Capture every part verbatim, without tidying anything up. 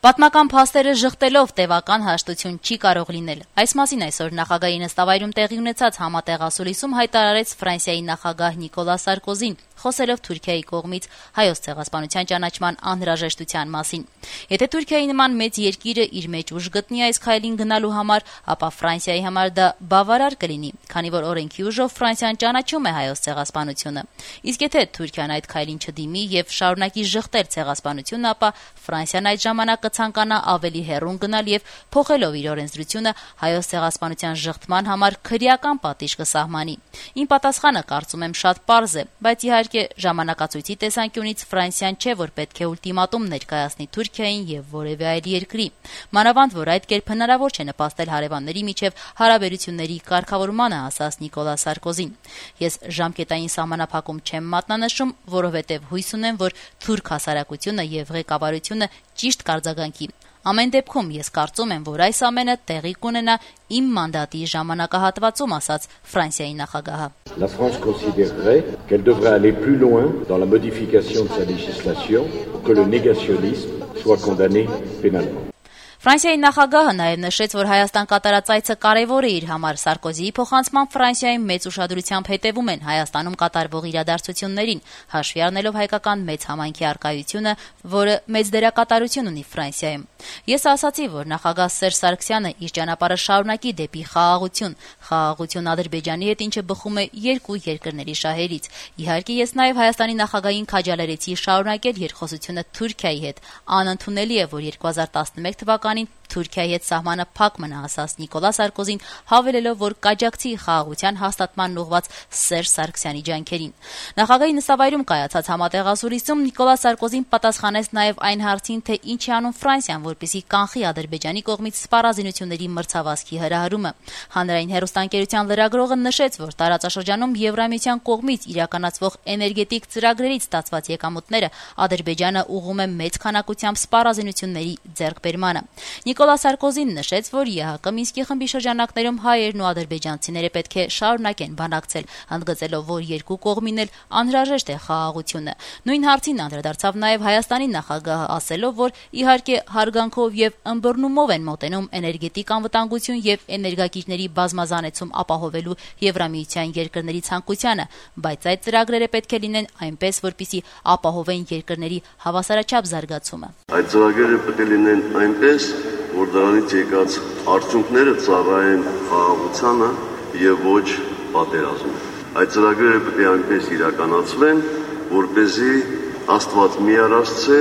Պատմական փաստերը ժխտելով տևական հաշտություն չի կարող լինել։ Այս մասին այսօր նախագահի նստավայրում տեղի ունեցած համատեղասուլիսում հայտարարեց Ֆրանսիայի նախագահ Նիկոլա Սարկոզին, խոսելով Թուրքիայի կողմից հայոց ցեղասպանության ճանաչման անհրաժեշտության մասին։ Եթե Թուրքիայի նման մեծ երկիրը իր մեջ ուժ գտնի այս քայլին գնալու համար, ապա Ֆրանսիայի համար դա բավարար կլինի, քանի որ օրենքի ուժով Ֆրանսիան ճանաչում է հայոց ցեղասպանությունը։ Իսկ եթե Թուրքիան այդ քայլին չդիմի եւ շարունակի ժխտել ցեղասպանությունը, ապա Ֆրանսիան այդ ժամանակ կցանկանա ավելի հեռուն գնալ եւ փոխելով իր օրենսդրությունը հայոց ցեղասպանության ժխտման համար քրեական պատիժ կսահմանի։ Իմ պատասխանը կարծում եմ շատ պարզ է, բայց իհարկե ժամանակացույցի տեսանկյունից Ֆրանսիան չէ, որ պետք է ուլտիմատում ներկայացնի Թուրքիային եւ որևէ այլ երկրի։ Մանավանդ որ այդ կերպ հնարավոր չէ նպաստել հարևանների միջև հարաբերությունների կարգավորմանը, ասաց Նիկոլա Սարկոզին։ Ես ժամկետային սահմանափակում չեմ մատնանշում, որովհետեւ հույս ունեմ, որ թուրք հասարակությունը եւ ղեկավարությունը ճիշտ կարձագանքի։ Ամեն դեպքում ես կարծում եմ, որ այս ամենը տեղի կունենա իմ մանդատի ժամանակահատվածում, ասաց Ֆրանսիայի նախագահը։ La France considérerait qu'elle devrait aller plus loin dans la modification de sa législation pour que le négationnisme soit condamné pénalement. Ֆրանսիայի նախագահը նաև նշեց, որ Հայաստան կատարած այցը կարևոր է իր համար։ Սարկոզիի փոխանցմամբ Ֆրանսիայում մեծ ուշադրությամբ հետևում են Հայաստանում կատարվող իրադարձություններին, հաշվի առնելով հայկական մեծ համայնքի առկայությունը, որը մեծ դերակատարություն ունի Ֆրանսիայում։ Ես ասացի, որ նախագահ Սերժ Սարգսյանը իր ճանապարհը շարունակի դեպի խաղաղություն, խաղաղություն Ադրբեջանի հետ, ինչը բխում է երկու երկրների շահերից։ Իհարկե, ես նաև Հայաստանի նախագահին քաջալերեցի շարունակել երկխոսությունը Թուրքիայի հետ։ Անընդունելի է, որ երկու հազար տասնմեկ թվականին Թուրքիայի հետ սահմանը փակ մնա, ասաց Նիկոլա Սարկոզին, հավելելով, որ կաջակցի խաղաղության հաստատման ուղղված Սերժ Սարգսյանի ջանքերին։ Նախագահի նստավայրում կայացած համատեղասուլիսում Նիկոլա Սարկոզին պատասխանեց նաև այն հարցին, թե ինչ է անում Ֆրանսիան, որպեսզի կանխի Ադրբեջանի կողմից սպառազինությունների մրցավազքի հրահրումը։ Հանրային հեռուստաընկերության լրագրողը նշեց, որ տարածաշրջանում Եվրամիության կողմից իրականացվող էներգետիկ ծրագրերից ստացված եկամուտները Ադրբեջանը ուղղում է մեծ քանակությամբ սպառազինությունների ձեռքբերմանը։ Նիկոլա Սարկոզին նշեց, որ ԵՀԿ Մինսկի խմբի շրջանակներում հայերն ու ադրբեջանցիները պետք է շարունակեն բանակցել, ընդգծելով, որ երկու կողմին էլ անհրաժեշտ է խաղաղությունը։ Նույն հարցին անդրադարձավ նաև Հայաստանի նախագահը, ասելով, որ իհարկե հարգանքով եւ ըմբռնումով են մոտենում էներգետիկ անվտանգություն եւ էներգակիրների բազմազանեցում ապահովելու Եվրամիության երկրների ցանկությանը, բայց այդ ծրագրերը պետք է լինեն այնպես, որպեսզի ապահովեն երկրների հավասարաչափ զարգացումը։ Այդ ծրագրերը պետք է լինեն այնպես, որ դրանից եկած արդյունքները ծառայեն խաղաղությանը եւ ոչ պատերազմին։ Այդ ծրագրերը պետք է այնպես իրականացվեն, որպեսզի Աստված մի առասցե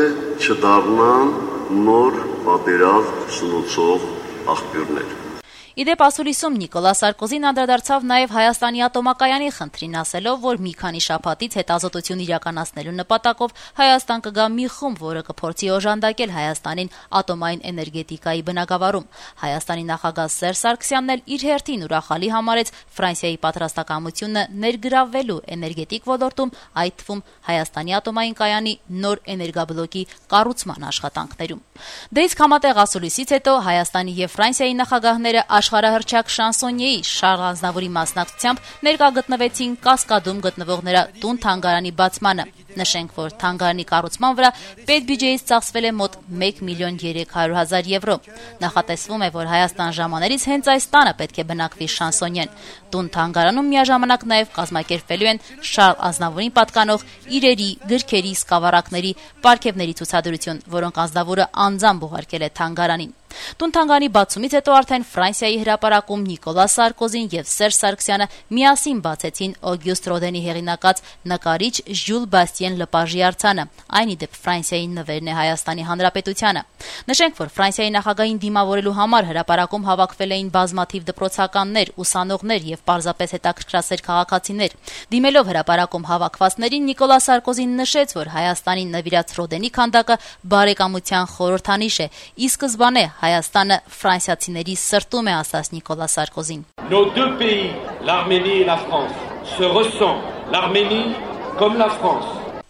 չդառնան նոր պատերազմ սնուցող աղբյուրներ։ Իդեպ ասուլիսում Նիկոլա Սարկոզին անդրադարձավ նաև Հայաստանի ատոմակայանի խնդրին, ասելով, որ մի քանի շաբաթից հետազոտություն իրականացնելու նպատակով Հայաստան կգա մի խումբ, որը կփորձի օժանդակել Հայաստանին ատոմային էներգետիկայի բնագավառում։ Հայաստանի նախագահ Սերժ Սարգսյանն էլ իր հերթին ուրախալի համարեց Ֆրանսիայի պատրաստակամությունը ներգրավվելու էներգետիկ ոլորտում, այդ թվում Հայաստանի ատոմային կայանի նոր էներգաբլոկի կառուցման աշխատանքներում։ Դե իսկ համատեղ ասուլիսից հետո Հայաստանի եւ Ֆրանսիայի նախագահները աշխարհահռչակ շանսոնիեի Շարլ Ազնավուրի մասնակցությամբ ներկա գտնվեցին Կասկադում գտնվող նրա տուն-թանգարանի բացմանը։ Նշենք, որ թանգարանի կառուցման վրա պետբյուջեից ծախսվել է մոտ մեկ միլիոն երեք հարյուր հազար եվրո։ Նախատեսվում է, որ Հայաստան ժամանելիս հենց այս տանը պետք է բնակվի շանսոնիեն։ Տուն-թանգարանում միաժամանակ նաև կազմակերպվելու են Շարլ Ազնավուրին պատկանող իրերի, գրքերի, սկավառակների, պարգևների ցուցադրություն, որոնք Ազնավուրը անձամբ ուղարկել է թանգարանին։ Տուն-թանգարանի բացումից հետո արդեն Ֆրանսիայի հրապարակում Նիկոլա Սարկոզին եւ Սերժ Սարգսյանը միասին բացեցին Օգյուստ Ռոդենի հեղինակած նկարիչ Ժյուլ Բաստիեն Լպաժի արձանը, այն ի դեպ Ֆրանսիայի նվերն է Հայաստանի Հանրապետությանը։ Նշենք, որ Ֆրանսիայի նախագահին դիմավորելու համար հրապարակում հավաքվել էին բազմաթիվ դպրոցականներ, ուսանողներ եւ պարզապես հետաքրքրասեր քաղաքացիներ։ Դիմելով հրապարակում հավաքվածներին Նիկոլա Սարկոզին նշեց, որ Հայաստանի նվիրած Ռոդենի քանդակը բարեկամության խորհրդանիշ է, ի սկզբանե Հայաստանը ֆրանսիացիների սրտում է, ասաց Նիկոլա Սարկոզին։ Nos deux pays, l'Arménie et la France, se ressemblent. L'Arménie comme la France.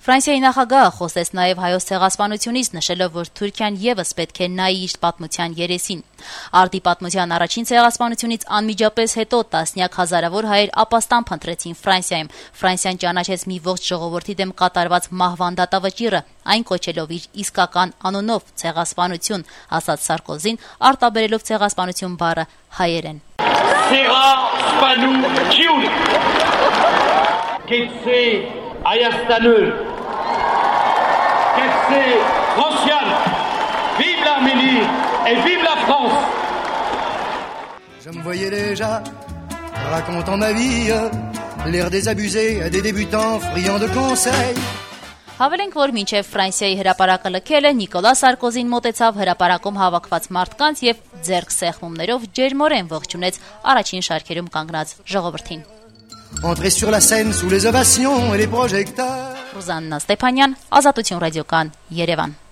Ֆրանսիայի նախագահը խոսեց նաև հայոց ցեղասպանությունից, նշելով, որ Թուրքիան եւս պետք է նայի իր պատմության երեսին։ Արդի պատմության առաջին ցեղասպանությունից անմիջապես հետո տասնյակ հազարավոր հայեր ապաստան փնտրեցին Ֆրանսիայում։ Ֆրանսիան ճանաչեց մի ողջ ժողովրդի դեմ կատարված մահվան դատավճիռը, այն կոչելով իր իսկական անունով ցեղասպանություն, ասաց Սարկոզին, արտաբերելով ցեղասպանություն բառը հայերեն։ Ցեղասպանություն Կեցե Հայաստանը Kessé, Franciane, vive l'Arménie et vive la France. Je me voyais déjà racontant ma vie, l'air désabusé à des débutants friands de conseils. Հավելենք, որ մինչև Ֆրանսիայի հրապարակը լքելը Նիկոլա Սարկոզին մոտեցավ հրապարակում հավաքված մարդկանց եւ ձեռք սեղմումներով ջերմորեն ողջունեց առաջին շարքերում կանգնած ժողովրդին։ Entrer sur la scène sous les ovations et les projecteurs. Ռուզաննա Ստեփանյան, Ազատություն ռադիոկան, Երևան։